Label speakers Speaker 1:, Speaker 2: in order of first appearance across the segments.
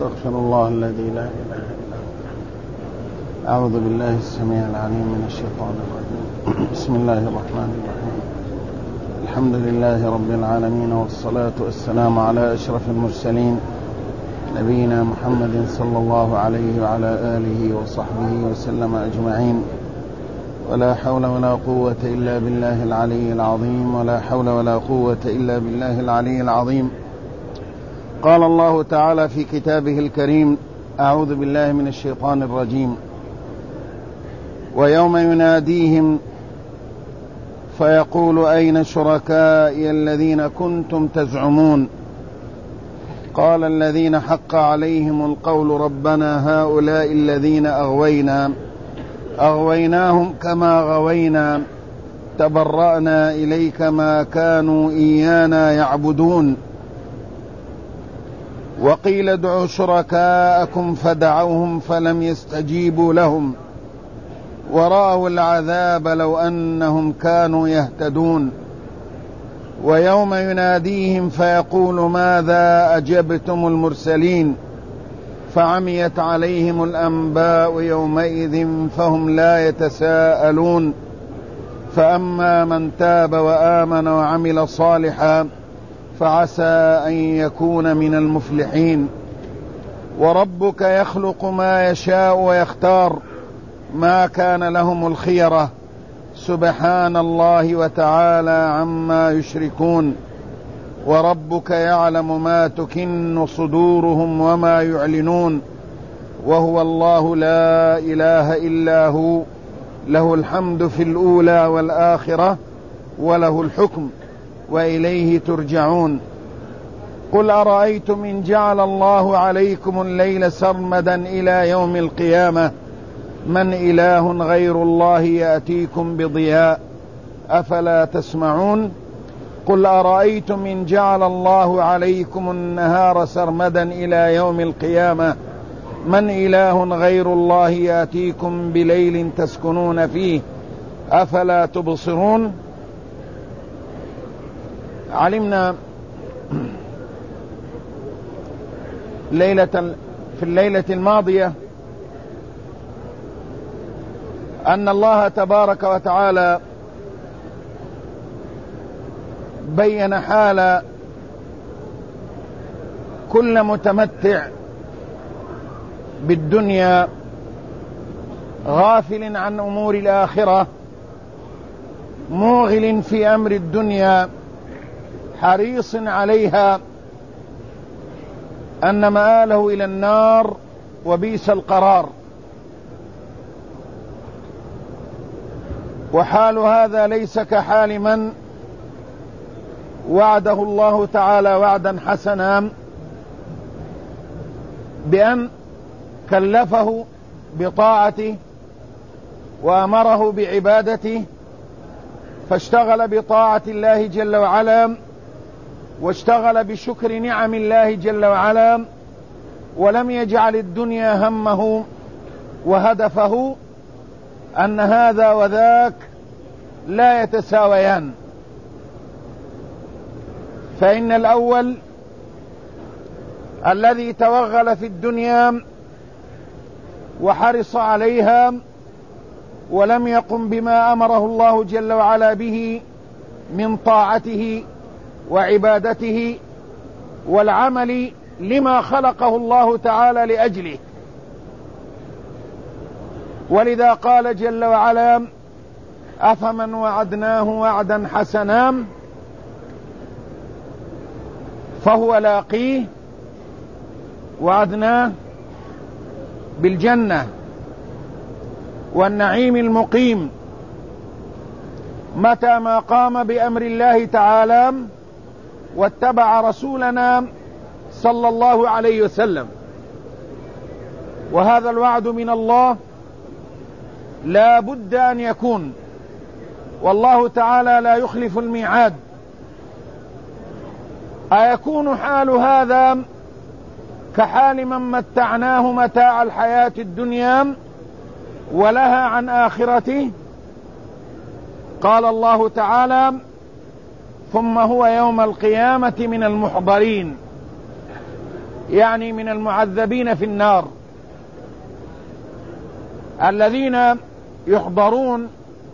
Speaker 1: أستغفر الله الذي لا إله إلا هو. أعوذ بالله السميع العليم من الشيطان الرجيم. بسم الله الرحمن الرحيم. الحمد لله رب العالمين، والصلاة والسلام على أشرف المرسلين نبينا محمد صلى الله عليه وعلى آله وصحبه وسلم أجمعين. ولا حول ولا قوة إلا بالله العلي العظيم، ولا حول ولا قوة إلا بالله العلي العظيم. قال الله تعالى في كتابه الكريم: أعوذ بالله من الشيطان الرجيم: ويوم يناديهم فيقول أين شركائي الذين كنتم تزعمون قال الذين حق عليهم القول ربنا هؤلاء الذين أغويناهم كما غوينا تبرأنا إليك ما كانوا إيانا يعبدون وقيل ادعوا شركاءكم فدعوهم فلم يستجيبوا لهم ورأوا العذاب لو أنهم كانوا يهتدون. ويوم يناديهم فيقول ماذا أجبتم المرسلين فعميت عليهم الأنباء يومئذ فهم لا يتساءلون. فأما من تاب وآمن وعمل صالحا فعسى أن يكون من المفلحين. وربك يخلق ما يشاء ويختار ما كان لهم الخيرة سبحان الله وتعالى عما يشركون. وربك يعلم ما تكن صدورهم وما يعلنون وهو الله لا إله إلا هو له الحمد في الأولى والآخرة وله الحكم وإليه ترجعون. قل أرأيتم إن جعل الله عليكم الليل سرمدا إلى يوم القيامة من إله غير الله يأتيكم بضياء أفلا تسمعون. قل أرأيتم إن جعل الله عليكم النهار سرمدا إلى يوم القيامة من إله غير الله يأتيكم بليل تسكنون فيه أفلا تبصرون. علمنا في الليلة الماضية أن الله تبارك وتعالى بين حال كل متمتع بالدنيا غافل عن أمور الآخرة موغل في أمر الدنيا حريص عليها أن مآله إلى النار وبئس القرار. وحال هذا ليس كحال من وعده الله تعالى وعدا حسنا بأن كلفه بطاعته وأمره بعبادته فاشتغل بطاعة الله جل وعلا واشتغل بشكر نعم الله جل وعلا ولم يجعل الدنيا همه وهدفه أن هذا وذاك لا يتساويان. فإن الأول الذي توغل في الدنيا وحرص عليها ولم يقم بما أمره الله جل وعلا به من طاعته وعبادته والعمل لما خلقه الله تعالى لأجله. ولذا قال جل وعلا أفمن وعدناه وعدا حسنا فهو لاقيه وعدناه بالجنة والنعيم المقيم متى ما قام بأمر الله تعالى واتبع رسولنا صلى الله عليه وسلم. وهذا الوعد من الله لا بد أن يكون، والله تعالى لا يخلف الميعاد. أيكون حال هذا كحال من متعناه متاع الحياة الدنيا ولها عن آخرته؟ قال الله تعالى ثم هو يوم القيامة من المحضرين.
Speaker 2: يعني من المعذبين في النار، الذين يحضرون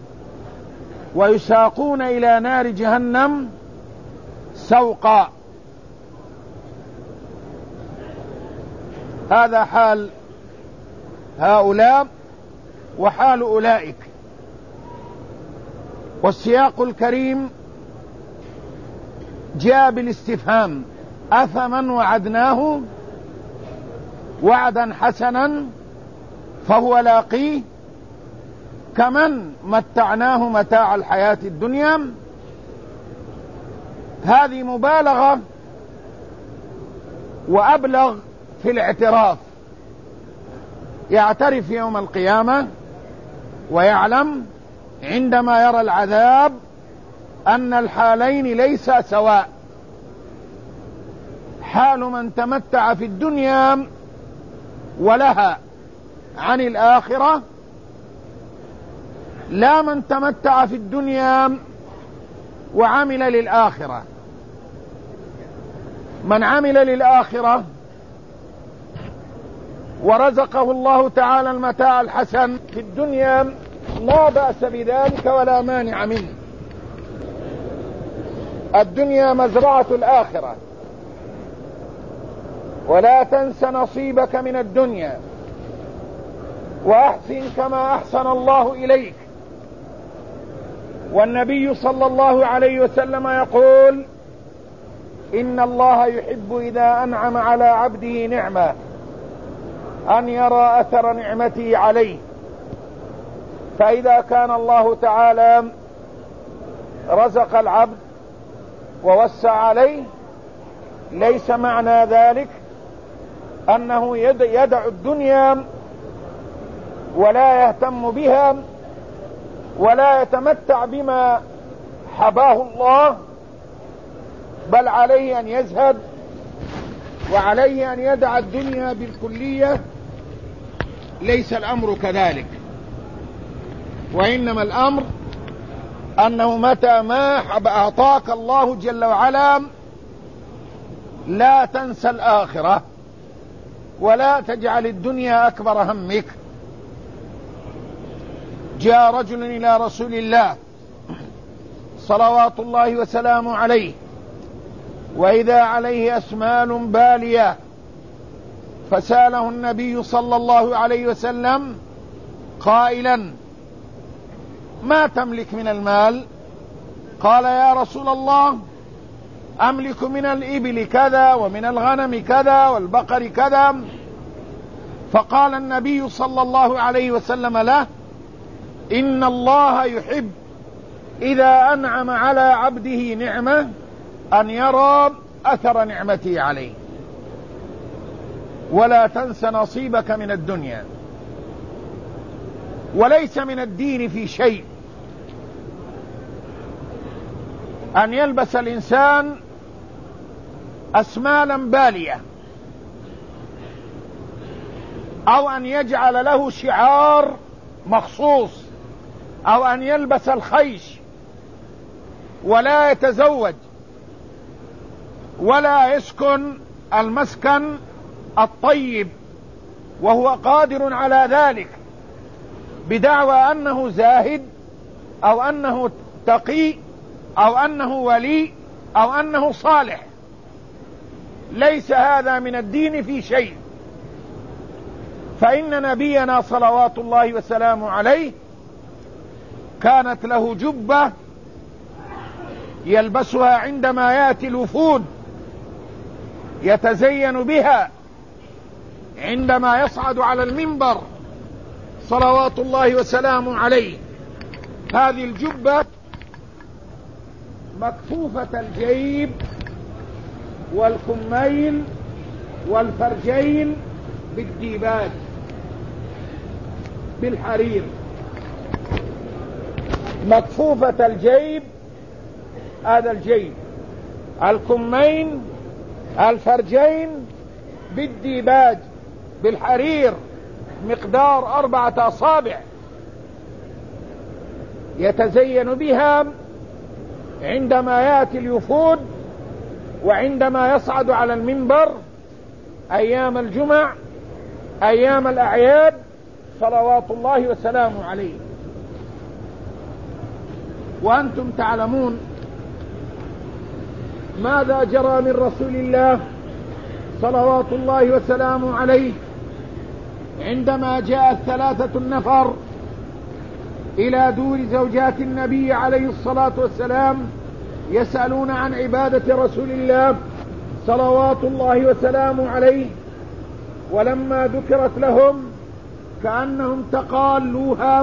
Speaker 2: ويساقون إلى نار جهنم سوقا. هذا حال هؤلاء وحال أولئك. والسياق الكريم جاء بالاستفهام: أفمن وعدناه وعدا حسنا فهو لاقيه كمن متعناه متاع الحياة الدنيا. هذه مبالغة وأبلغ في الاعتراف. يعترف يوم القيامة ويعلم عندما يرى العذاب أن الحالين ليس سواء. حال من تمتع في الدنيا ولها عن الآخرة، لا من تمتع في الدنيا وعمل للآخرة. من عمل للآخرة ورزقه الله تعالى المتاع الحسن في الدنيا لا بأس بذلك ولا مانع منه. الدنيا مزرعة الآخرة، ولا تنس نصيبك من الدنيا وأحسن كما أحسن الله إليك. والنبي صلى الله عليه وسلم يقول: إن الله يحب إذا أنعم على عبده نعمة أن يرى أثر نعمته عليه. فإذا كان الله تعالى رزق العبد ووسع عليه، ليس معنى ذلك أنه يدع الدنيا ولا يهتم بها ولا يتمتع بما حباه الله، بل عليه أن يزهد وعليه أن يدع الدنيا بالكلية. ليس الأمر كذلك، وإنما الأمر أنه متى ما أعطاك الله جل وعلا لا تنسى الآخرة ولا تجعل الدنيا أكبر همك. جاء رجل إلى رسول الله صلوات الله وسلامه عليه وإذا عليه أسمال بالية، فسأله النبي صلى الله عليه وسلم قائلا: ما تملك من المال؟ قال: يا رسول الله، أملك من الإبل كذا ومن الغنم كذا والبقر كذا. فقال النبي صلى الله عليه وسلم له: إن الله يحب إذا أنعم على عبده نعمة أن يرى أثر نعمته عليه، ولا تنس نصيبك من الدنيا. وليس من الدين في شيء أن يلبس الإنسان أسمالا بالية، أو أن يجعل له شعار مخصوص، أو أن يلبس الخيش ولا يتزوج ولا يسكن المسكن الطيب وهو قادر على ذلك، بدعوى أنه زاهد أو أنه تقي أو أنه ولي أو أنه صالح. ليس هذا من الدين في شيء. فإن نبينا صلوات الله وسلامه عليه كانت له جبة يلبسها عندما يأتي الوفود، يتزين بها عندما يصعد على المنبر صلوات الله وسلامه عليه. هذه الجبة مكفوفة الجيب والكمين والفرجين بالديباج بالحرير. مكفوفة الجيب، هذا الجيب، الكمين، الفرجين بالديباج بالحرير مقدار 4 أصابع، يتزين بها عندما يأتي الوفود وعندما يصعد على المنبر أيام الجمع، أيام الأعياد، صلوات الله وسلامه عليه. وأنتم تعلمون ماذا جرى من رسول الله صلوات الله وسلامه عليه عندما جاء الثلاثة النفر إلى دور زوجات النبي عليه الصلاة والسلام يسألون عن عبادة رسول الله صلوات الله وسلامه عليه، ولما ذكرت لهم كأنهم تقالوها،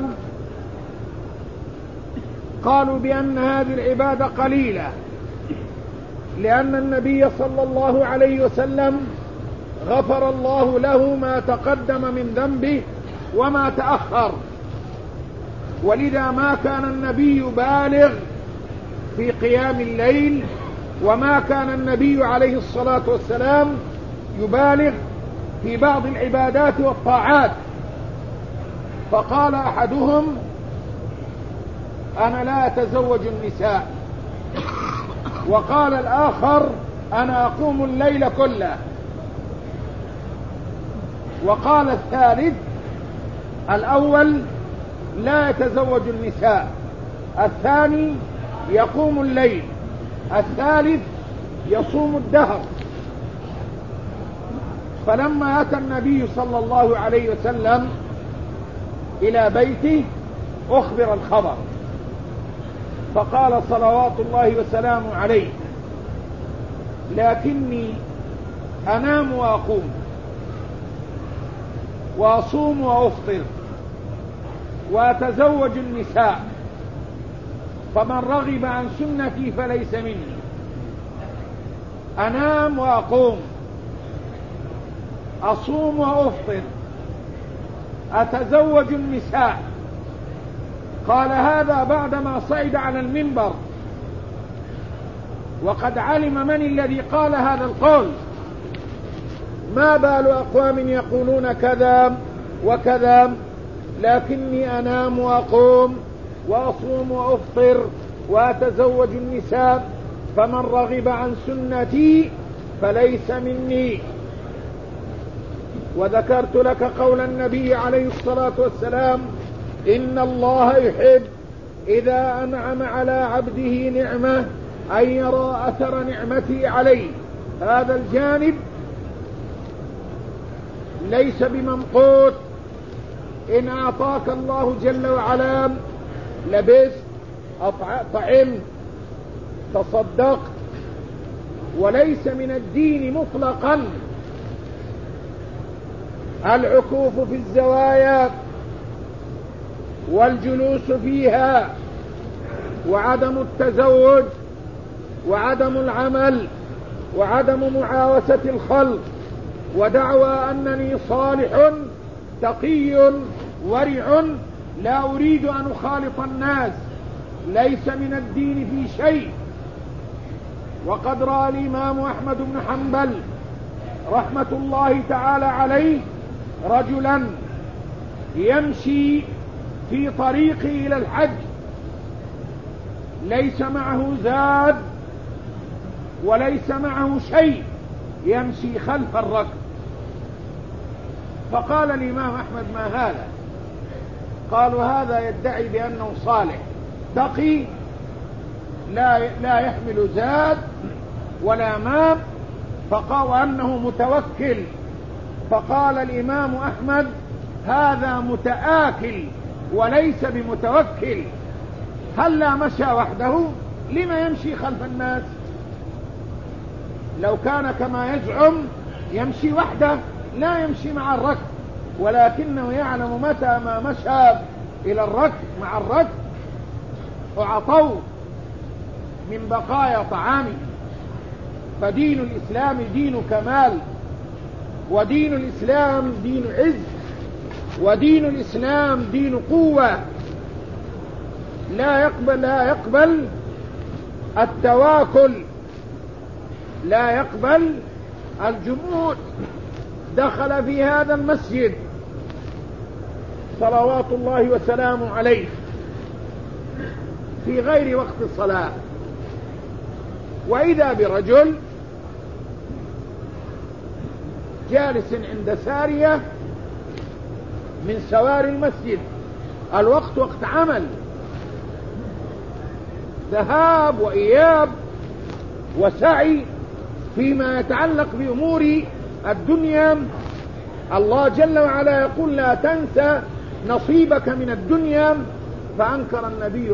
Speaker 2: قالوا بأن هذه العبادة قليلة، لأن النبي صلى الله عليه وسلم غفر الله له ما تقدم من ذنبه وما تأخر، ولذا ما كان النبي بالغ في قيام الليل، وما كان النبي عليه الصلاة والسلام يبالغ في بعض العبادات والطاعات. فقال أحدهم: أنا لا أتزوج النساء. وقال الآخر: أنا أقوم الليل كله. وقال الثالث: الأول لا يتزوج النساء، الثاني يقوم الليل، الثالث يصوم الدهر. فلما أتى النبي صلى الله عليه وسلم إلى بيته أخبر الخبر، فقال صلوات الله وسلامه عليه: لكني أنام وأقوم وأصوم وأفطر وأتزوج النساء، فمن رغب عن سنتي فليس مني. أنام وأقوم، أصوم وأفطر، أتزوج النساء. قال هذا بعدما صعد على المنبر، وقد علم من الذي قال هذا القول. ما بال أقوام يقولون كذا وكذا، لكني أنام وأقوم وأصوم وأفطر وأتزوج النساء، فمن رغب عن سنتي فليس مني. وذكرت لك قول النبي عليه الصلاة والسلام: إن الله يحب إذا أنعم على عبده نعمة أن يرى أثر نعمته عليه. هذا الجانب ليس بممقوت. إن أعطاك الله جل وعلا لبست، طعمت، تصدقت، وليس من الدين مطلقا العكوف في الزوايا والجلوس فيها وعدم التزوج وعدم العمل وعدم معاوسة الخلق ودعوى أنني صالح تقي ورع لا أريد أن أخالط الناس. ليس من الدين في شيء. وقد رأى الإمام أحمد بن حنبل رحمة الله تعالى عليه رجلا يمشي في طريقه إلى الحج، ليس معه زاد وليس معه شيء، يمشي خلف الركب. فقال الإمام أحمد: ما هذا؟ قالوا: هذا يدعي بأنه صالح تقي لا يحمل زاد ولا ماء، فقال أنه متوكل. فقال الإمام أحمد: هذا متآكل وليس بمتوكل. هلا مشى وحده؟ لما يمشي خلف الناس؟ لو كان كما يزعم يمشي وحده لا يمشي مع الركب، ولكنه يعلم متى ما مشى إلى الركب مع الركب أعطوه من بقايا طعامه. فدين الإسلام دين كمال، ودين الإسلام دين عز، ودين الإسلام دين قوة. لا يقبل التواكل، لا يقبل الجمود. دخل في هذا المسجد صلوات الله وسلامه عليه في غير وقت الصلاة، وإذا برجل جالس عند سارية من سواري المسجد، الوقت وقت عمل، ذهاب وإياب وسعي فيما يتعلق بأمور الدنيا. الله جل وعلا يقول لا تنسى نصيبك من الدنيا، فأنكر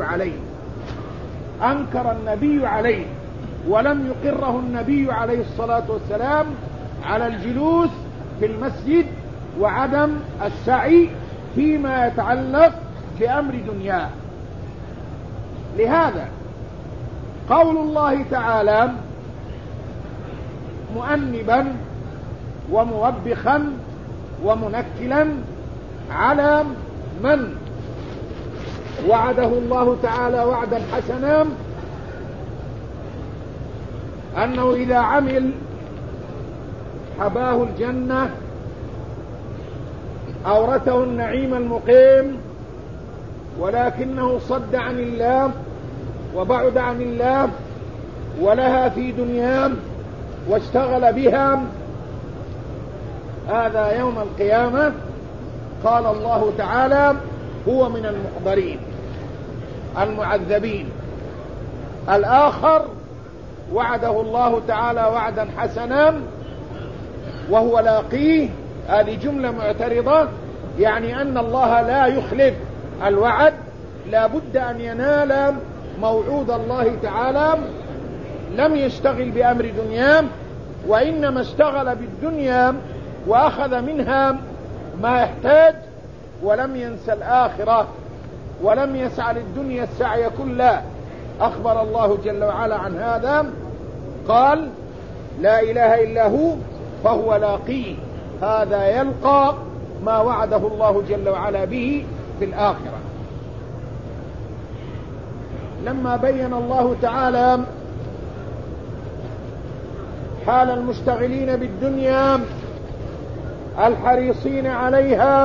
Speaker 2: النبي عليه ولم يقره النبي عليه الصلاة والسلام على الجلوس في المسجد وعدم السعي فيما يتعلق بأمر دنياه. لهذا قول الله تعالى مؤنبا وموبخا ومنكلا على من وعده الله تعالى وعدا حسنا أنه إذا عمل حباه الجنة، أورثه النعيم المقيم، ولكنه صد عن الله وبعد عن الله ولها في دنياه واشتغل بها، هذا يوم القيامة قال الله تعالى هو من المحضرين المعذبين. الآخر وعده الله تعالى وعدا حسنا وهو لاقيه، هذه جملة معترضة، يعني أن الله لا يخلف الوعد، لا بد أن ينال موعود الله تعالى. لم يشتغل بأمر دنياه، وإنما اشتغل بالدنيا وأخذ منها ما يحتاج، ولم ينس الآخرة ولم يسعى للدنيا السعي كله. أخبر الله جل وعلا عن هذا، قال لا إله إلا هو فهو لاقيه، هذا يلقى ما وعده الله جل وعلا به في الآخرة. لما بين الله تعالى حال المشتغلين بالدنيا الحريصين عليها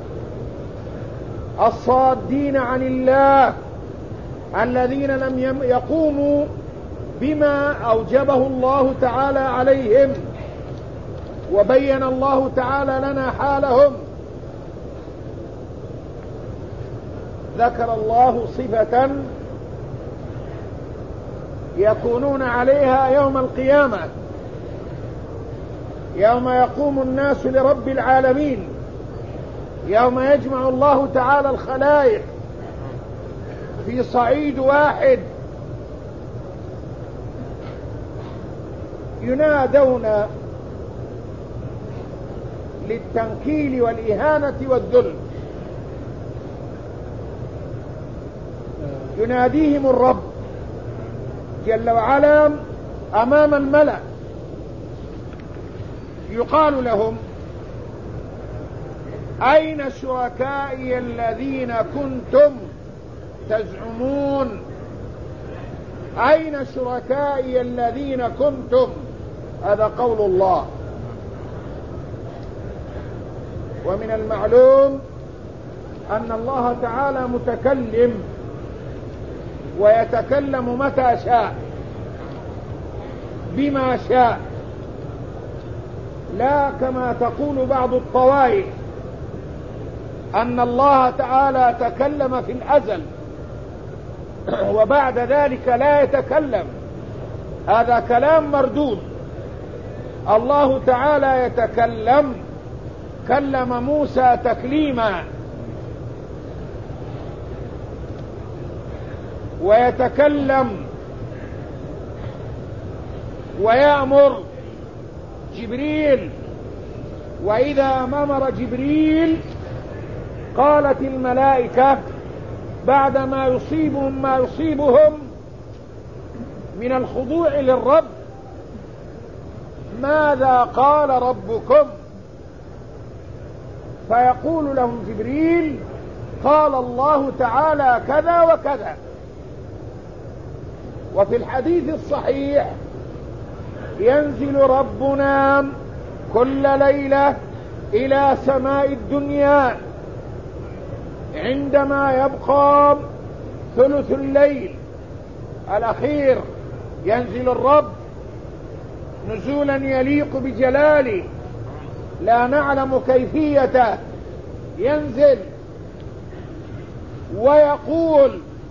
Speaker 2: الصادين عن الله الذين لم يقوموا بما أوجبه الله تعالى عليهم، وبين الله تعالى لنا حالهم، ذكر الله صفة يكونون عليها يوم القيامة، يوم يقوم الناس لرب العالمين، يوم يجمع الله تعالى الخلائق في صعيد واحد، ينادون للتنكيل والإهانة والذل، يناديهم الرب جل وعلا أمام الملأ، يقال لهم أين شركائي الذين كنتم تزعمون؟ أين شركائي الذين كنتم؟ هذا قول الله. ومن المعلوم أن الله تعالى متكلم، ويتكلم متى شاء بما شاء، لا كما تقول بعض الطوائف أن الله تعالى تكلم في الأزل وبعد ذلك لا يتكلم، هذا كلام مردود. الله تعالى يتكلم، كلم موسى تكليما، ويتكلم ويأمر جبريل، وإذا أمر جبريل قالت الملائكة بعد ما يصيبهم من الخضوع للرب ماذا قال ربكم؟ فيقول لهم جبريل قال الله تعالى كذا وكذا. وفي الحديث الصحيح ينزل ربنا كل ليلة إلى سماء الدنيا عندما يبقى ثلث الليل الأخير، ينزل الرب نزولا يليق بجلاله لا نعلم كيفية ينزل ويقول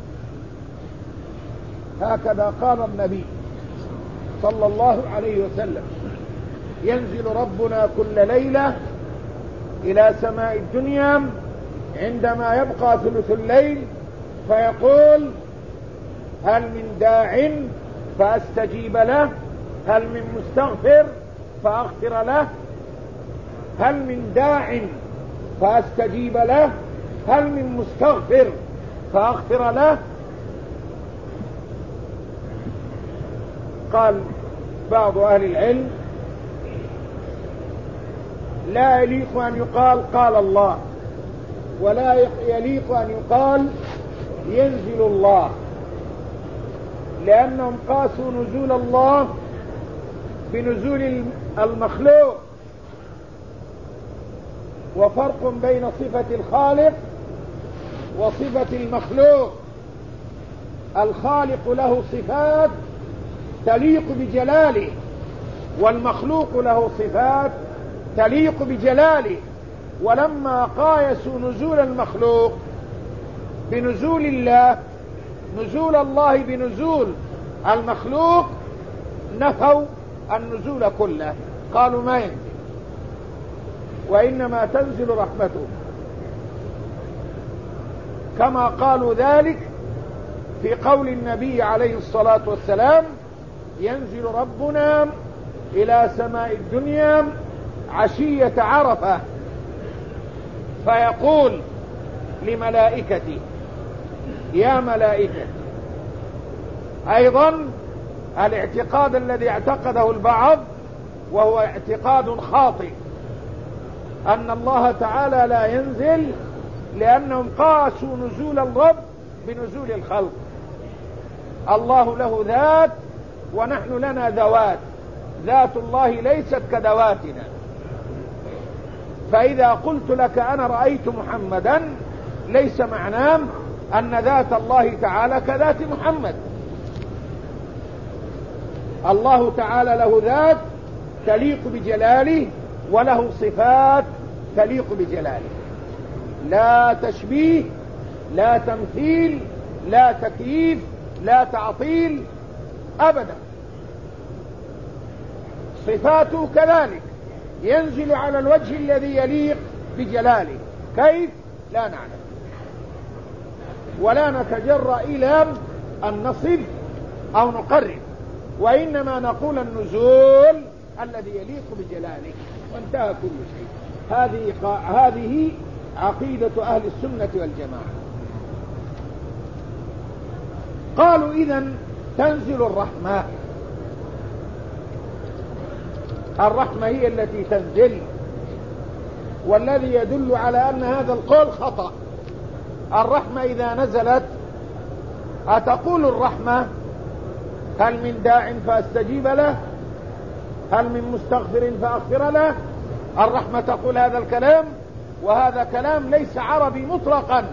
Speaker 2: هكذا قال النبي صلى الله عليه وسلم: ينزل ربنا كل ليلة إلى سماء الدنيا عندما يبقى ثلث الليل فيقول: هل من داع فأستجيب له؟ هل من مستغفر فأغفر له؟ هل من داع فأستجيب له؟ هل من مستغفر فأغفر له؟ قال بعض أهل العلم: لا يليق أن يقال قال الله، ولا يليق أن يقال ينزل الله، لأنهم قاسوا نزول الله بنزول المخلوق، وفرق بين صفة الخالق وصفة المخلوق. الخالق له صفات تليق بجلاله، والمخلوق له صفات تليق بجلاله. ولما قايسوا نزول المخلوق بنزول الله، نزول الله بنزول المخلوق، نفوا النزول كله، قالوا ما ينزل، وإنما تنزل رحمته، كما قالوا ذلك في قول النبي عليه الصلاة والسلام: ينزل ربنا إلى سماء الدنيا عشية عرفة فيقول لملائكتي: يا ملائكة. أيضا الاعتقاد الذي اعتقده البعض وهو اعتقاد خاطئ، أن الله تعالى لا ينزل لأنهم قاسوا نزول الرب بنزول الخلق. الله له ذات ونحن لنا ذوات، ذات الله ليست كذواتنا. فإذا قلت لك أنا رأيت محمدا ليس معناه أن ذات الله تعالى كذات محمد. الله تعالى له ذات تليق بجلاله، وله صفات تليق بجلاله، لا تشبيه، لا تمثيل، لا تكييف، لا تعطيل أبدا. صفاته كذلك ينزل على الوجه الذي يليق بجلاله، كيف؟ لا نعلم، ولا نتجرأ إلى أن نصف أو نقرب، وإنما نقول النزول الذي يليق بجلاله، وانتهى كل شيء. هذه عقيدة أهل السنة والجماعة. قالوا: إذن تنزل الرحمة. الرحمة هي التي تنزل، والذي يدل على أن هذا القول خطأ. الرحمة إذا نزلت أتقول الرحمة: هل من داع فأستجيب له؟ هل من مستغفر فأغفر له؟ الرحمة تقول هذا الكلام، وهذا كلام ليس عربي مطلقا.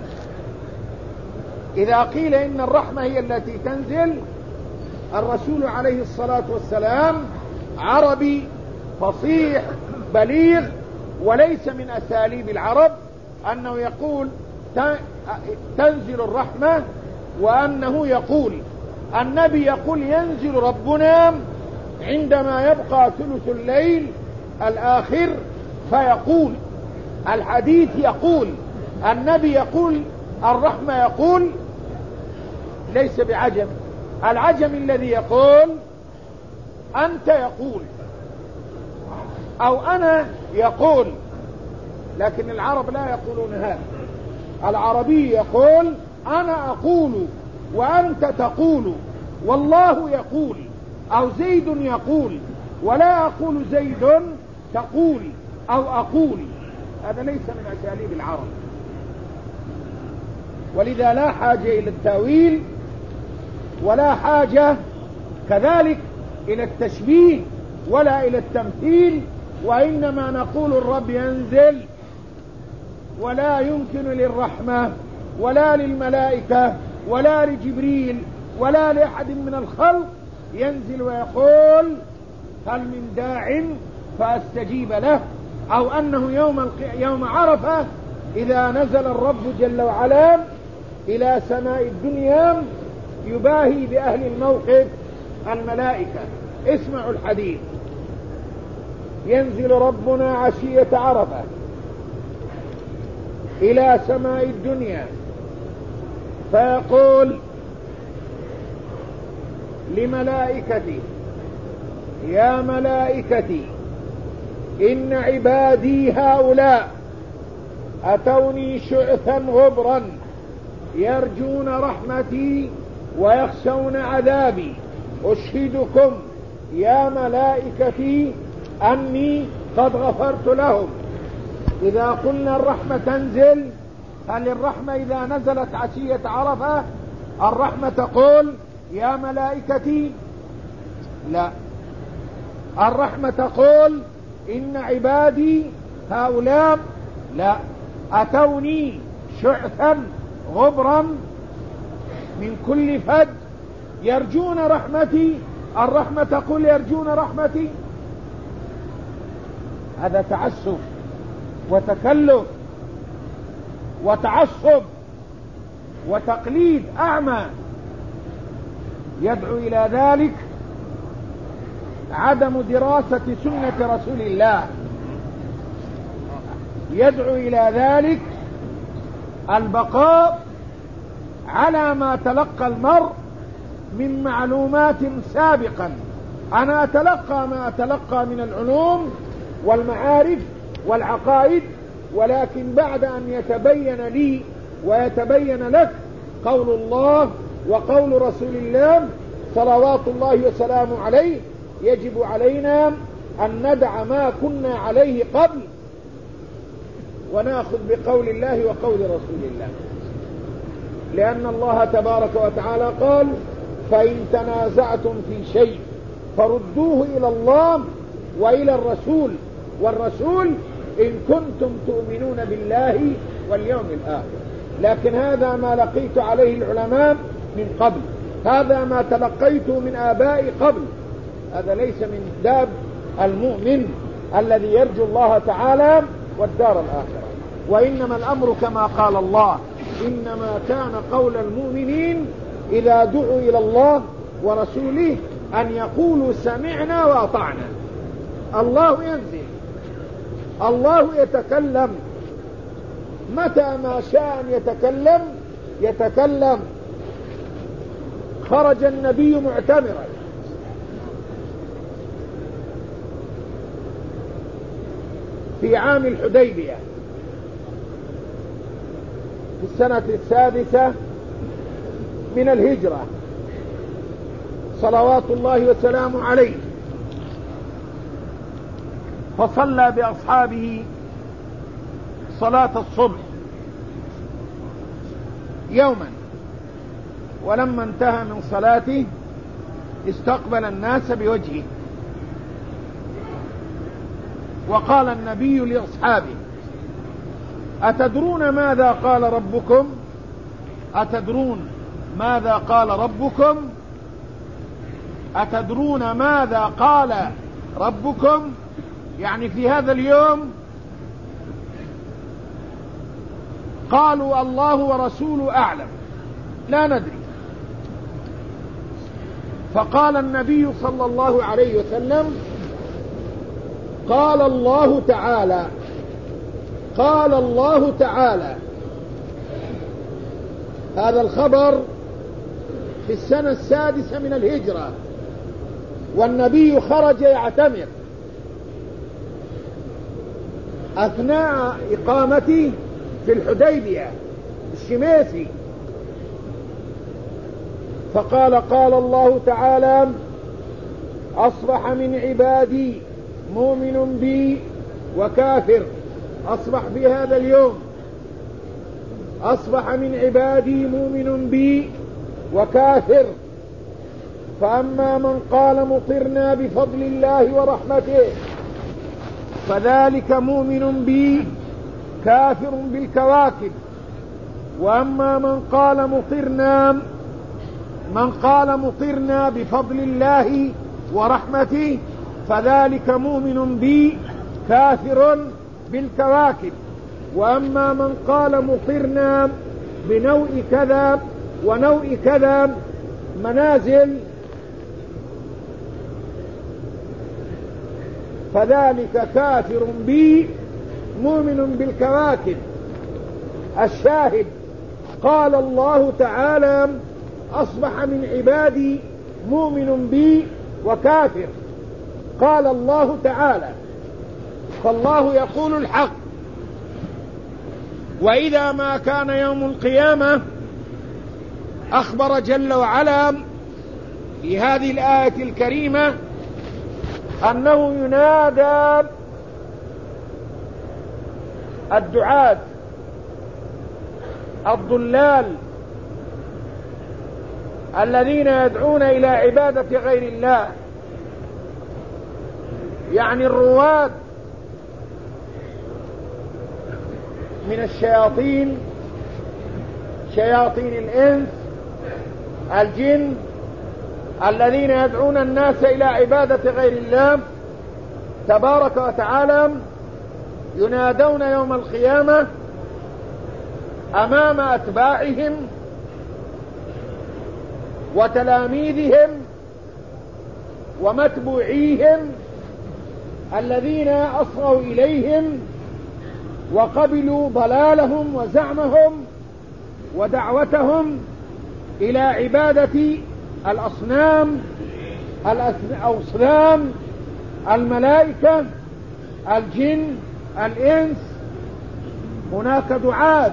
Speaker 2: إذا قيل إن الرحمة هي التي تنزل، الرسول عليه الصلاة والسلام عربي فصيح بليغ، وليس من أساليب العرب أنه يقول تنزل الرحمة، وأنه يقول النبي يقول ينزل ربنا عندما يبقى ثلث الليل الآخر فيقول. الحديث يقول، النبي يقول، الرحمة يقول، ليس بعجم. العجم الذي يقول أنت يقول أو أنا يقول، لكن العرب لا يقولون هذا. العربي يقول أنا أقول وأنت تقول، والله يقول، أو زيد يقول، ولا أقول زيد تقول أو أقول. هذا ليس من أساليب العرب، ولذا لا حاجة إلى التأويل، ولا حاجة كذلك إلى التشبيه ولا إلى التمثيل، وإنما نقول الرب ينزل، ولا يمكن للرحمة ولا للملائكة ولا لجبريل ولا لأحد من الخلق ينزل ويقول هل من داع فأستجيب له، أو أنه يوم عرفة إذا نزل الرب جل وعلا إلى سماء الدنيا يباهي بأهل الموقف الملائكة. اسمعوا الحديث: ينزل ربنا عشية عرفة إلى سماء الدنيا فيقول لملائكته: يا ملائكتي، إن عبادي هؤلاء أتوني شعثا غبرا يرجون رحمتي ويخشون عذابي، أشهدكم يا ملائكتي أني قد غفرت لهم. إذا قلنا الرحمة تنزل، هل الرحمة إذا نزلت عشية عرفة الرحمة تقول يا ملائكتي؟ لا، الرحمة تقول إن عبادي هؤلاء لا أتوني شعثا غبرا من كل فج يرجون رحمتي. الرحمة تقول يرجون رحمتي. هذا تعسف وتكلف وتعصب وتقليد أعمى. يدعو إلى ذلك عدم دراسة سنة رسول الله، يدعو إلى ذلك البقاء على ما تلقى المرء من معلومات سابقا. أنا أتلقى ما أتلقى من العلوم والمعارف والعقائد، ولكن بعد أن يتبين لي ويتبين لك قول الله وقول رسول الله صلوات الله وسلامه عليه، يجب علينا أن ندع ما كنا عليه قبل ونأخذ بقول الله وقول رسول الله، لأن الله تبارك وتعالى قال: فإن تنازعتم في شيء فردوه إلى الله وإلى الرسول، والرسول إن كنتم تؤمنون بالله واليوم الآخر. لكن هذا ما لقيت عليه العلماء من قبل، هذا ما تلقيته من آبائي قبل. هذا ليس من داب المؤمن الذي يرجو الله تعالى والدار الآخرة. وإنما الأمر كما قال الله: إنما كان قول المؤمنين إذا دعوا إلى الله ورسوله أن يقولوا سمعنا وأطعنا. الله ينزل، الله يتكلم متى ما شاء أن يتكلم. خرج النبي معتمرا في عام الحديبية في السنة 6 من الهجرة صلوات الله وسلامه عليه، فصلى بأصحابه صلاة الصبح يوما، ولما انتهى من صلاته استقبل الناس بوجهه، وقال النبي لأصحابه: أتدرون ماذا قال ربكم؟ أتدرون ماذا قال ربكم؟ أتدرون ماذا قال ربكم؟ يعني في هذا اليوم. قالوا: الله ورسوله أعلم، لا ندري. فقال النبي صلى الله عليه وسلم: قال الله تعالى، قال الله تعالى. هذا الخبر في السنة 6 من الهجرة، والنبي خرج يعتمر أثناء إقامته في الحديبية الشميسي. فقال: قال الله تعالى: أصبح من عبادي مؤمن بي وكافر. أصبح بهذا اليوم، أصبح من عبادي مؤمن بي وكافر. فأما من قال مطرنا بفضل الله ورحمته فذلك مؤمن بي كافر بالكواكب. وأما من قال مطرنا بفضل الله ورحمته فذلك مؤمن بي كافر بالكواكب. وأما من قال مطرنا بنوع كذا ونوع كذا منازل فذلك كافر بي مؤمن بالكواكب. الشاهد قال الله تعالى أصبح من عبادي مؤمن بي وكافر، قال الله تعالى. فالله يقول الحق. وإذا ما كان يوم القيامة أخبر جل وعلا في هذه الآية الكريمة أنه ينادى الدعاة الضلال الذين يدعون إلى عبادة غير الله، يعني الرواد من الشياطين، شياطين الإنس الجن الذين يدعون الناس إلى عبادة غير الله تبارك وتعالى، ينادون يوم القيامة أمام أتباعهم وتلاميذهم ومتبوعيهم الذين أصغوا إليهم وقبلوا ضلالهم وزعمهم ودعوتهم إلى عبادة الأصنام، الأصنام، الملائكة، الجن، الإنس. هناك دعاة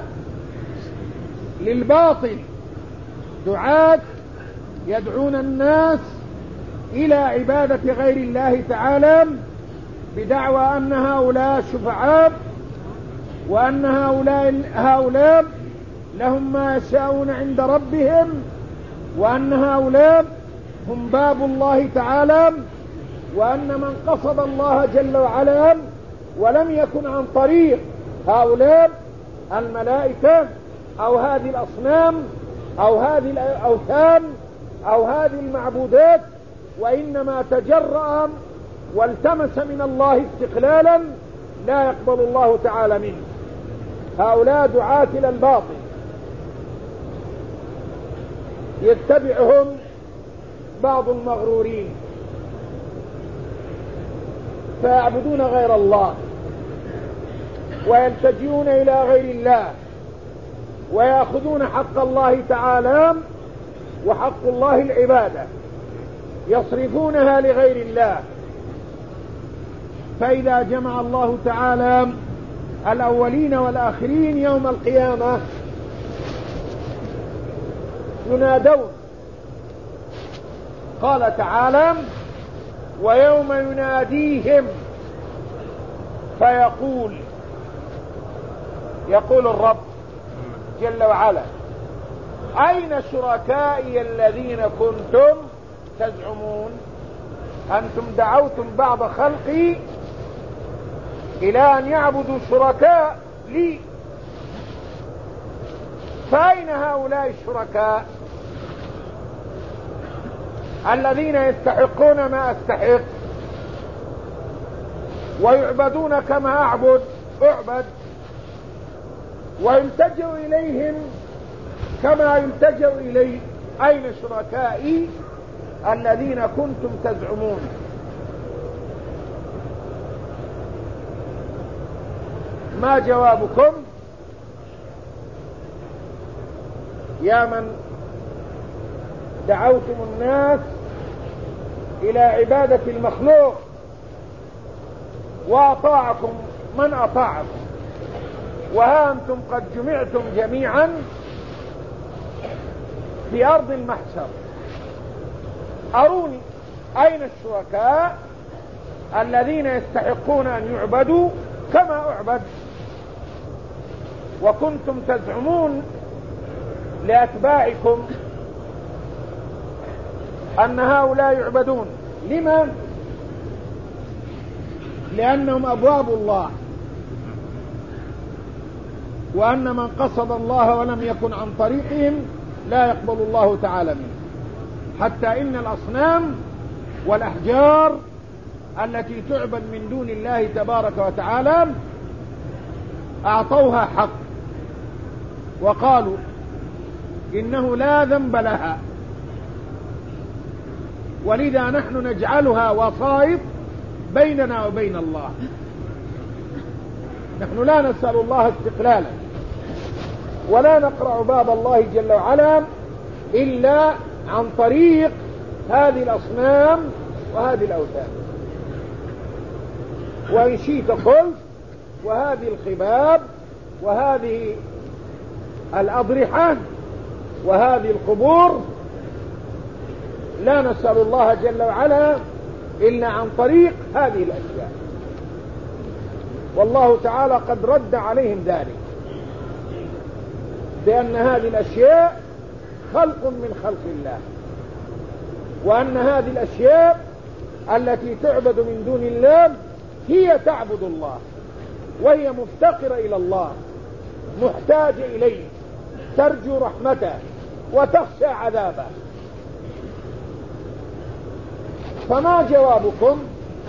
Speaker 2: للباطل، دعاة يدعون الناس إلى عبادة غير الله تعالى بدعوى أن هؤلاء شفعاء، وأن هؤلاء لهم ما يشاءون عند ربهم، وأن هؤلاء هم باب الله تعالى، وأن من قصد الله جل وعلا ولم يكن عن طريق هؤلاء الملائكة أو هذه الأصنام أو هذه الأوثان أو هذه المعبودات، وإنما تجرأ والتمس من الله استقلالا لا يقبل الله تعالى منه. هؤلاء دعاة إلى الباطل يتبعهم بعض المغرورين فيعبدون غير الله ويلتجئون إلى غير الله ويأخذون حق الله تعالى وحق الله العبادة يصرفونها لغير الله. فإذا جمع الله تعالى الأولين والآخرين يوم القيامة ينادون. قال تعالى: ويوم يناديهم فيقول، يقول الرب جل وعلا: أين شركائي الذين كنتم تزعمون؟ أنتم دعوتم بعض خلقي إلى أن يعبدوا شركاء لي، فأين هؤلاء الشركاء الذين يستحقون ما أستحق ويعبدون كما أعبد ويلتجأ إليهم كما يلتجأ إلي؟ أين شركائي الذين كنتم تزعمون؟ ما جوابكم يا من دعوتم الناس إلى عبادة المخلوق وأطاعكم من أطاعكم، وها أنتم قد جمعتم جميعا في أرض المحشر؟ أروني أين الشركاء الذين يستحقون أن يعبدوا كما أعبد؟ وكنتم تزعمون لأتباعكم أن هؤلاء يعبدون. لما؟ لأنهم أبواب الله، وأن من قصد الله ولم يكن عن طريقهم لا يقبل الله تعالى منه. حتى إن الأصنام والأحجار التي تعبد من دون الله تبارك وتعالى أعطوها حق وقالوا إنه لا ذنب لها، ولذا نحن نجعلها وسائط بيننا وبين الله. نحن لا نسأل الله استقلالا، ولا نقرع باب الله جل وعلا إلا عن طريق هذه الأصنام وهذه الأوثان. وإن شئت قلت وهذه الخباب وهذه الأضرحة وهذه القبور لا نسأل الله جل وعلا إلا عن طريق هذه الأشياء، والله تعالى قد رد عليهم ذلك بأن هذه الأشياء خلق من خلق الله، وأن هذه الأشياء التي تعبد من دون الله هي تعبد الله، وهي مفتقرة إلى الله، محتاجة إليه، ترجو رحمته وتخشى عذابه. فما جوابكم؟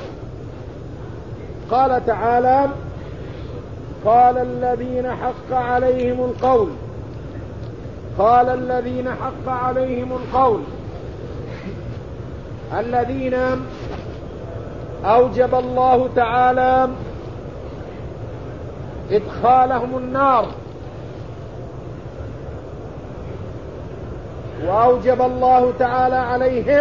Speaker 2: قال تعالى: قال الذين حق عليهم القول، قال الذين حق عليهم القول الذين أوجب الله تعالى إدخالهم النار، وأوجب الله تعالى عليهم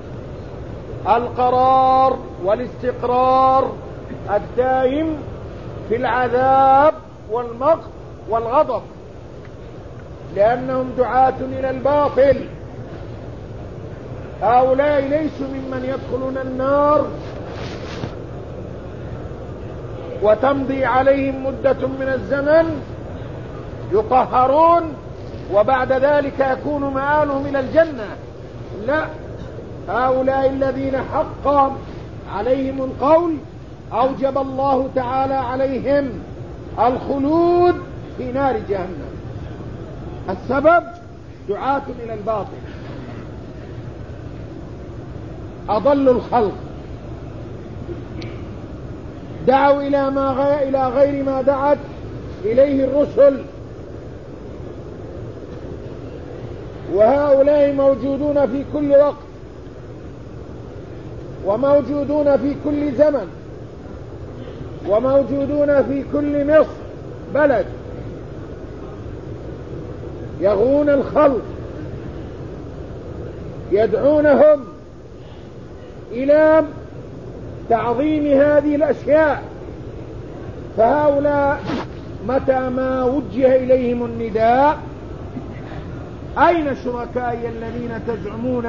Speaker 2: القرار والاستقرار الدائم في العذاب والمقت والغضب، لأنهم دعاة إلى الباطل. هؤلاء ليسوا ممن يدخلون النار وتمضي عليهم مدة من الزمن يطهرون وبعد ذلك يكون مآلهم إلى الجنة. لا، هؤلاء الذين حق عليهم القول أوجب الله تعالى عليهم الخلود في نار جهنم. السبب دعاة إلى الباطل، أضلوا الخلق، دعوا إلى غير ما دعت إليه الرسل، وهؤلاء موجودون في كل وقت وموجودون في كل زمن وموجودون في كل مصر بلد، يغوون الخلق، يدعونهم إلى تعظيم هذه الأشياء. فهؤلاء متى ما وجه إليهم النداء: أين شركائي الذين تزعمون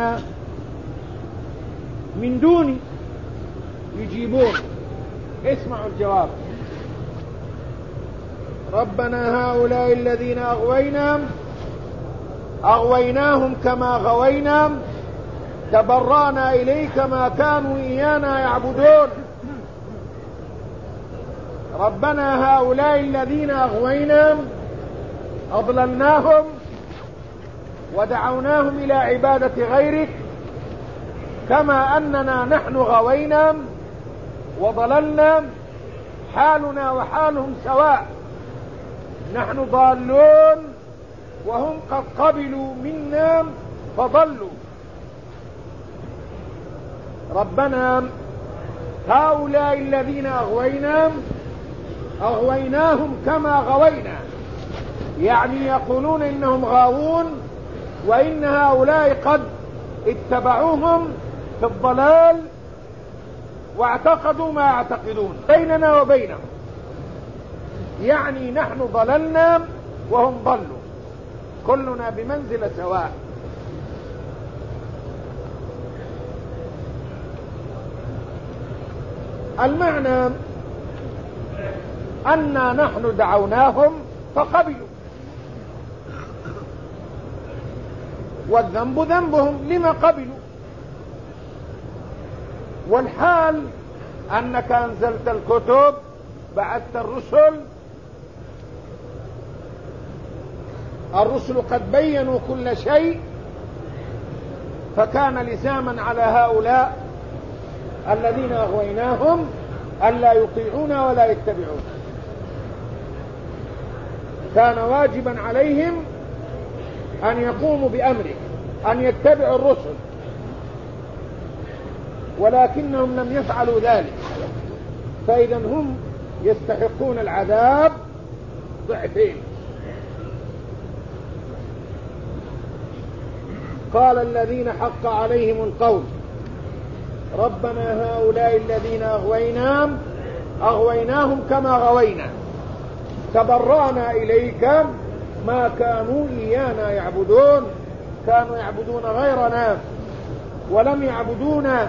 Speaker 2: من دوني؟ يجيبون. اسمعوا الجواب: ربنا هؤلاء الذين أغويناهم كما غوينا، تبرأنا إليك ما كانوا إيانا يعبدون. ربنا هؤلاء الذين أغوينا أضللناهم ودعوناهم إلى عبادة غيرك، كما أننا نحن غوينا وضللنا، حالنا وحالهم سواء، نحن ضالون وهم قد قبلوا منا فضلوا. ربنا هؤلاء الذين أغويناهم كما غوينا، يعني يقولون إنهم غاوون، وإن هؤلاء قد اتبعوهم في الضلال واعتقدوا ما يعتقدون بيننا وبينهم، يعني نحن ضللنا وهم ضلوا، كلنا بمنزلة سواء. المعنى أننا نحن دعوناهم فقبلوا، والذنب ذنبهم لما قبلوا، والحال أنك أنزلت الكتب، بعثت الرسل قد بينوا كل شيء، فكان لزاما على هؤلاء الذين أغويناهم ألا يطيعون ولا يتبعون. كان واجبا عليهم أن يقوموا بأمره، أن يتبعوا الرسل، ولكنهم لم يفعلوا ذلك، فإذا هم يستحقون العذاب ضعفين. قال الذين حق عليهم القول ربنا هؤلاء الذين أغويناهم كما غوينا، تبرأنا إليك ما كانوا إيانا يعبدون، كانوا يعبدون غيرنا ولم يعبدونا.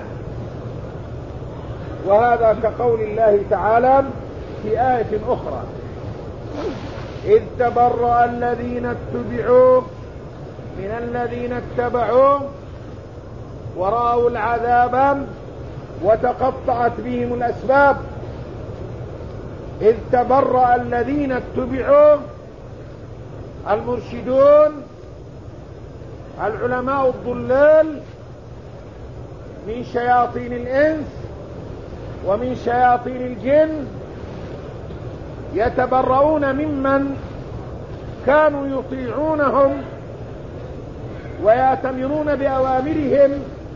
Speaker 2: وهذا كقول الله تعالى في آية أخرى إذ تبرأ الذين اتبعوا من الذين اتبعوا ورأوا العذاب وتقطعت بهم الأسباب. إذ تبرأ الذين اتبعوا، المرشدون العلماء الضلال، من شياطين الإنس ومن شياطين الجن، يتبرؤون ممن كانوا يطيعونهم ويأتمرون بأوامرهم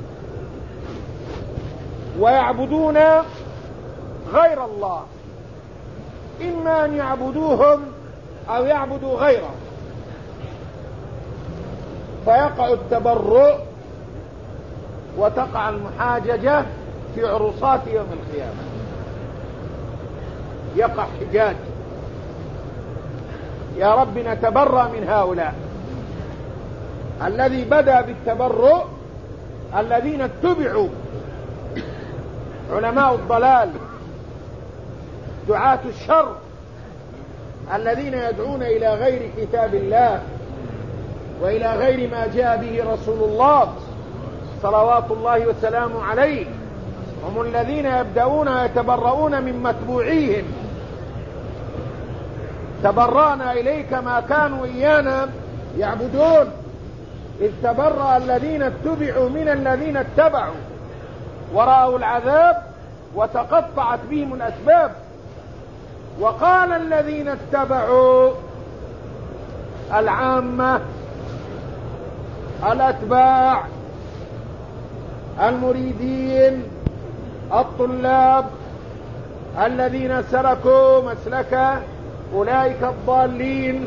Speaker 2: ويعبدون غير الله، إما أن يعبدوهم أو يعبدوا غيره، فيقع التبرؤ وتقع المحاججة في عرصات يوم القيامة، يقع حجاج يا رب نتبرأ من هؤلاء. الذي بدأ بالتبرؤ الذين اتبعوا، علماء الضلال، دعاة الشر، الذين يدعون إلى غير كتاب الله وإلى غير ما جاء به رسول الله صلوات الله وسلامه عليه، هم الذين يبدأون يتبرؤون من متبوعيهم. تبرأنا إليك ما كانوا إيانا يعبدون، إذ تبرأ الذين اتبعوا من الذين اتبعوا ورأوا العذاب وتقطعت بهم الأسباب. وقال الذين اتبعوا، العامة، الأتباع، المريدين، الطلاب الذين سلكوا مسلك أولئك الضالين.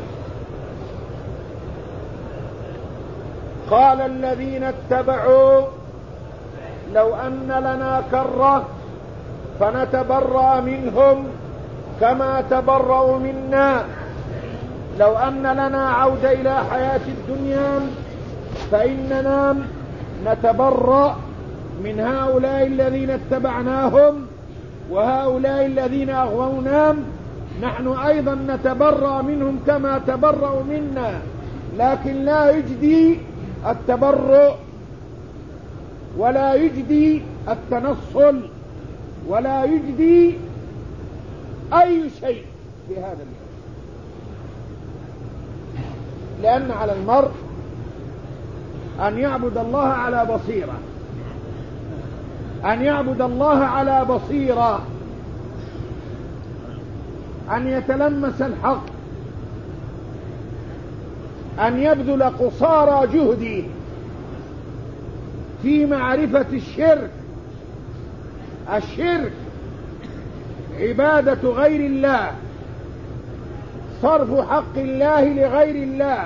Speaker 2: قال الذين اتبعوا لو أن لنا كرة فنتبرأ منهم كما تبرأوا منا، لو أن لنا عودة إلى حياة الدنيا فإننا نتبرأ من هؤلاء الذين اتبعناهم وهؤلاء الذين أغوونا، نحن أيضا نتبرأ منهم كما تبرأوا منا، لكن لا يجدي التبرؤ ولا يجدي التنصل ولا يجدي أي شيء في هذا اليوم، لأن على المرء أن يعبد الله على بصيرة، أن يعبد الله على بصيرة، أن يتلمس الحق، أن يبذل قصارى جهده في معرفة الشرك. الشرك عبادة غير الله، صرف حق الله لغير الله،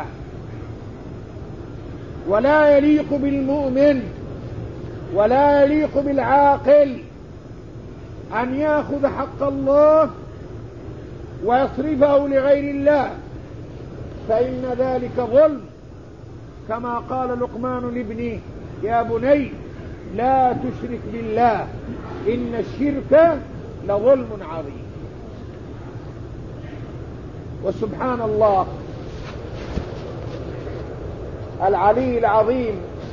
Speaker 2: ولا يليق بالمؤمن ولا يليق بالعاقل أن يأخذ حق الله ويصرفه لغير الله، فإن ذلك ظلم، كما قال لقمان لابنه يا بني لا تشرك بالله إن الشرك لظلم عظيم. وسبحان الله العلي العظيم،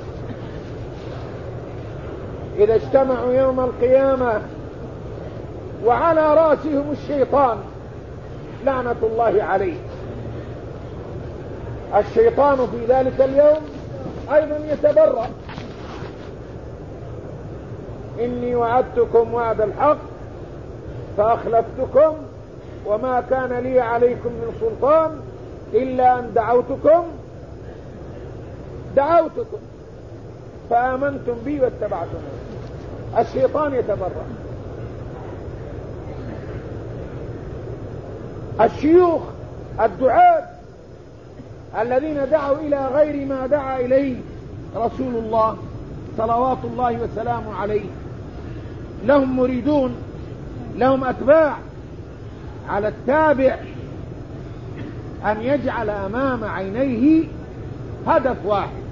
Speaker 2: إذا اجتمعوا يوم القيامة وعلى رأسهم الشيطان لعنة الله عليه، الشيطان في ذلك اليوم أيضا يتبرأ، إني وعدتكم وعد الحق فأخلفتكم وما كان لي عليكم من سلطان إلا أن دعوتكم فآمنتم بي واتبعتم. الشيطان يتبرأ. الشيوخ الدعاة الذين دعوا إلى غير ما دعا إليه رسول الله صلوات الله وسلامه عليه لهم مريدون، لهم أتباع. على التابع أن يجعل أمام عينيه هدف واحد.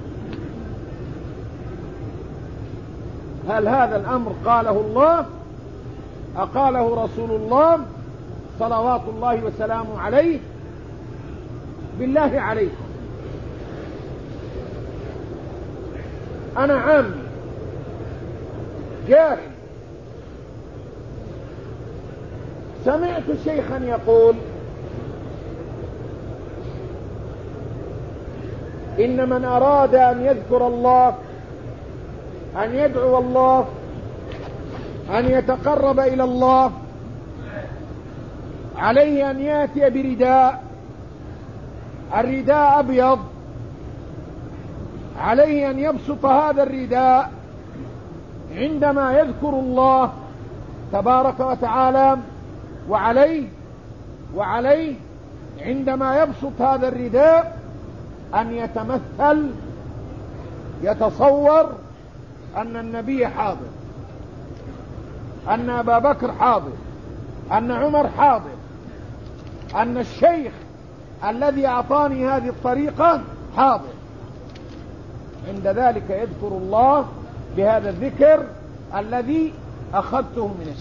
Speaker 2: هل هذا الأمر قاله الله أقاله رسول الله صلوات الله وسلامه عليه؟ بالله عليكم، أنا عامي جاهل سمعت شيخا يقول إن من أراد أن يذكر الله، أن يدعو الله، أن يتقرب إلى الله، عليه أن يأتي برداء، الرداء أبيض، عليه أن يبسط هذا الرداء عندما يذكر الله تبارك وتعالى، وعليه عندما يبسط هذا الرداء أن يتصور أن النبي حاضر، أن أبا بكر حاضر، أن عمر حاضر، أن الشيخ الذي أعطاني هذه الطريقة حاضر. عند ذلك يذكر الله بهذا الذكر الذي أخذته من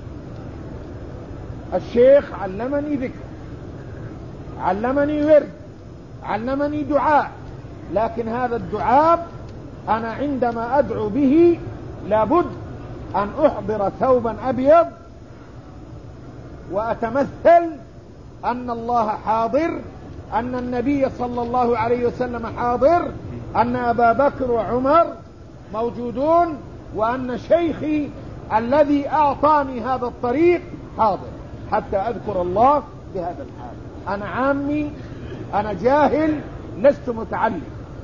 Speaker 2: الشيخ علمني ذكر، علمني ورد، علمني دعاء، لكن هذا الدعاء أنا عندما أدعو به لابد أن أحضر ثوبا أبيض وأتمثل أن الله حاضر، أن النبي صلى الله عليه وسلم حاضر، أن أبا بكر وعمر موجودون، وأن شيخي الذي أعطاني هذا الطريق حاضر، حتى أذكر الله بهذا الحال. أنا عامي، أنا جاهل، لست متعلم.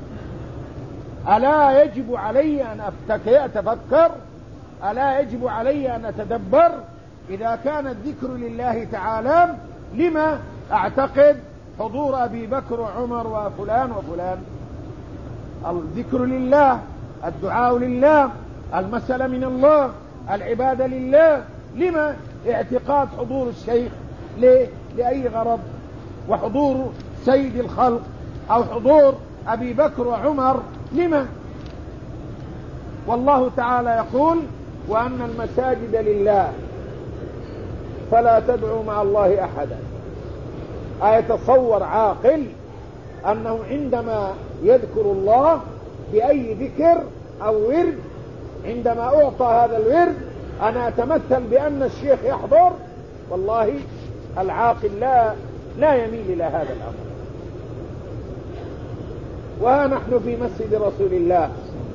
Speaker 2: ألا يجب علي أن أتفكر؟ ألا يجب علي أن أتدبر؟ إذا كان الذكر لله تعالى لما أعتقد حضور أبي بكر وعمر وفلان وفلان؟ الذكر لله، الدعاء لله، المسألة من الله، العبادة لله. لما اعتقاد حضور الشيخ؟ ليه؟ لأي غرض؟ وحضور سيد الخلق أو حضور أبي بكر وعمر لما؟ والله تعالى يقول وأن المساجد لله فلا تدعوا مع الله أحدا. أيتصور عاقل أنه عندما يذكر الله بأي ذكر أو ورد، عندما أعطى هذا الورد أنا أتمثل بأن الشيخ يحضر؟ والله العاقل لا يميل إلى هذا الأمر. وها نحن في مسجد رسول الله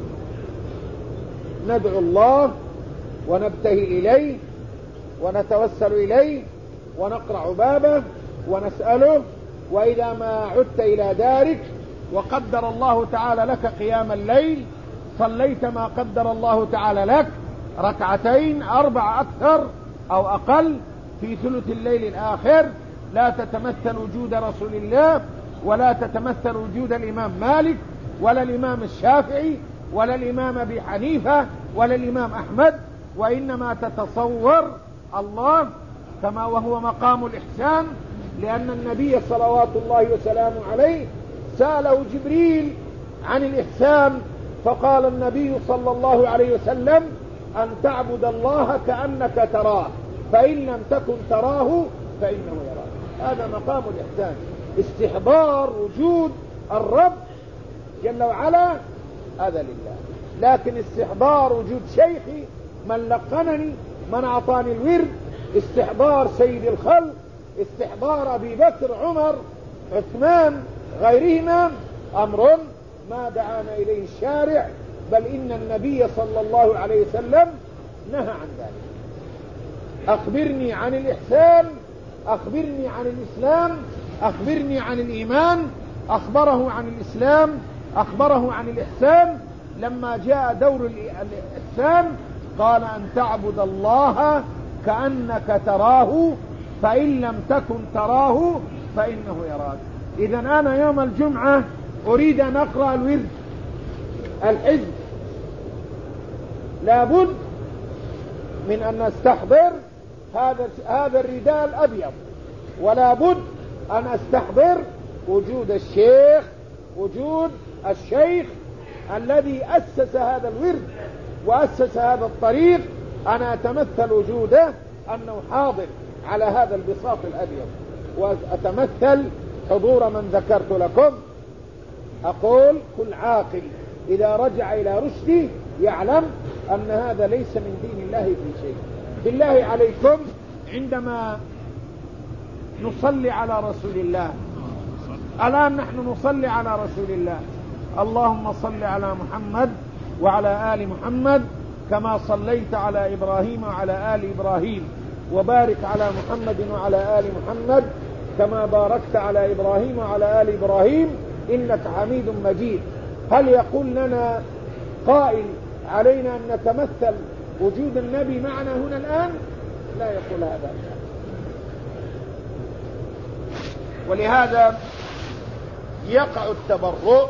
Speaker 2: ندعو الله ونبتهل إليه ونتوسل إليه ونقرع بابه ونسأله. وإذا ما عدت إلى دارك وقدر الله تعالى لك قيام الليل، صليت ما قدر الله تعالى لك، ركعتين 4 أكثر أو أقل في ثلث الليل الآخر، لا تتمثل وجود رسول الله، ولا تتمثل وجود الإمام مالك، ولا الإمام الشافعي، ولا الإمام أبي حنيفة، ولا الإمام أحمد، وإنما تتصور الله كما وهو مقام الإحسان. لأن النبي صلوات الله وسلامه عليه سأله جبريل عن الإحسان، فقال النبي صلى الله عليه وسلم أن تعبد الله كأنك تراه، فإن لم تكن تراه فإنه يراك. هذا مقام الإحسان، استحضار وجود الرب جل وعلا، هذا لله. لكن استحضار وجود شيخي، من لقنني، من أعطاني الورد، استحضار سيد الخلق، استحضار أبي بكر، عمر، عثمان، غيرهما، أمر ما دعانا إليه الشارع، بل إن النبي صلى الله عليه وسلم نهى عن ذلك. أخبرني عن الإحسان، أخبرني عن الإسلام، أخبرني عن الإيمان، أخبره عن الإسلام، أخبره عن الإحسان. لما جاء دور الإحسان قال أن تعبد الله كأنك تراه فإن لم تكن تراه فإنه يراك. إذن أنا يوم الجمعة أريد أن أقرأ الورد الحزب، لابد من أن أستحضر هذا الرداء الأبيض، ولا بد أن أستحضر وجود الشيخ الذي أسس هذا الورد وأسس هذا الطريق. أنا أتمثل وجوده أنه حاضر على هذا البساط الأبيض، وأتمثل حضور من ذكرت لكم. أقول كل عاقل إذا رجع إلى رشده يعلم أن هذا ليس من دين الله في شيء. بالله عليكم عندما نصلي على رسول الله، الآن نحن نصلي على رسول الله، اللهم صل على محمد وعلى آل محمد كما صليت على إبراهيم وعلى آل إبراهيم، وبارك على محمد وعلى آل محمد كما باركت على إبراهيم وعلى آل إبراهيم إنك حميد مجيد. هل يقول لنا قائل علينا أن نتمثل وجود النبي معنا هنا الآن؟ لا يقول هذا. ولهذا يقع التبرؤ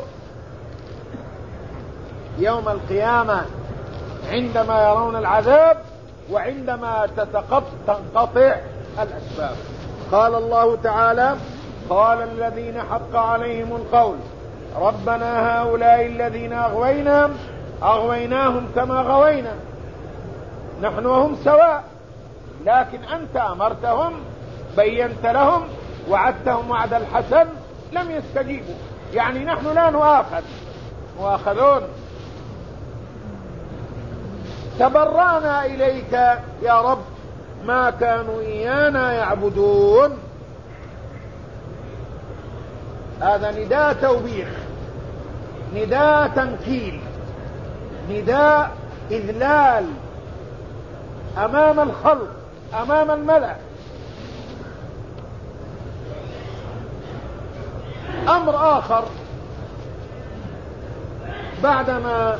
Speaker 2: يوم القيامة عندما يرون العذاب وعندما تنقطع الأسباب. قال الله تعالى: قال الذين حق عليهم القول ربنا هؤلاء الذين أغويناهم كما غوينا، نحن وهم سواء، لكن أنت أمرتهم، بينت لهم، وعدتهم وعد الحسن، لم يستجيبوا. يعني نحن لا مؤاخذون. تبرأنا إليك يا رب ما كانوا إيانا يعبدون. هذا نداء توبيخ، نداء تنكيل، نداء إذلال أمام الخلق، أمام الملأ. أمر آخر بعدما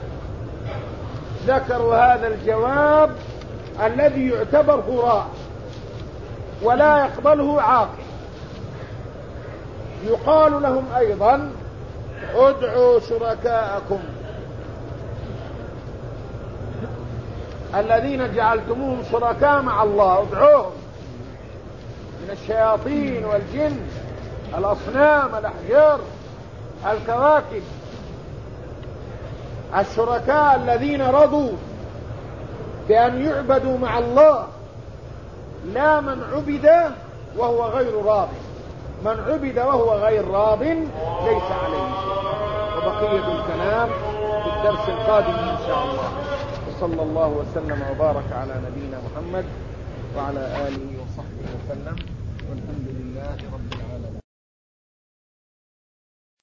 Speaker 2: ذكروا هذا الجواب الذي يعتبر هراء ولا يقبله عاقل، يقال لهم أيضا: ادعوا شركاءكم الذين جعلتموهم شركاء مع الله، ادعوهم من الشياطين والجن، الأصنام، الأحجار، الكواكب، الشركاء الذين رضوا بأن يعبدوا مع الله، لا من عبد وهو غير راض. من عبد وهو غير راض ليس عليه شيء. وبقية الكلام في الدرس القادم إن شاء الله. وصلى الله وسلم وبارك على نبينا محمد وعلى آله وصحبه وسلم، والحمد لله رب العالمين.